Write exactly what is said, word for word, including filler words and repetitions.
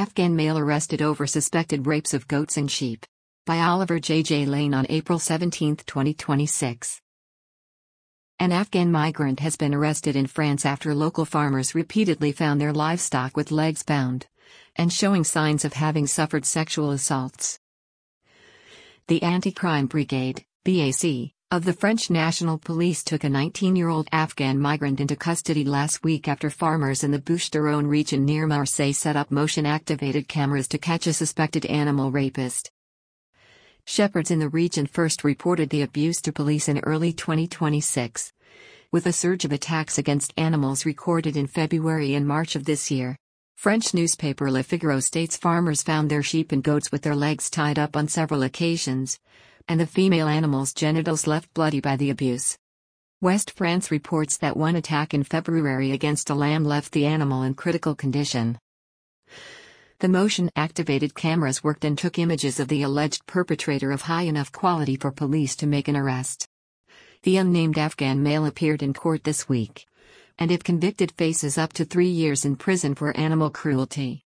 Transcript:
Afghan male arrested over suspected rapes of goats and sheep. By Oliver J. J. Lane on April seventeenth, twenty twenty-six. An Afghan migrant has been arrested in France after local farmers repeatedly found their livestock with legs bound and showing signs of having suffered sexual assaults. The Anti-Crime Brigade, B A C, of the French National Police took a nineteen-year-old Afghan migrant into custody last week after farmers in the Bouches-du-Rhône region near Marseille set up motion-activated cameras to catch a suspected animal rapist. Shepherds in the region first reported the abuse to police in early twenty twenty-six, with a surge of attacks against animals recorded in February and March of this year. French newspaper Le Figaro states farmers found their sheep and goats with their legs tied up on several occasions, and the female animal's genitals left bloody by the abuse. West France reports that one attack in February against a lamb left the animal in critical condition. The motion-activated cameras worked and took images of the alleged perpetrator of high enough quality for police to make an arrest. The unnamed Afghan male appeared in court this week, and if convicted faces up to three years in prison for animal cruelty.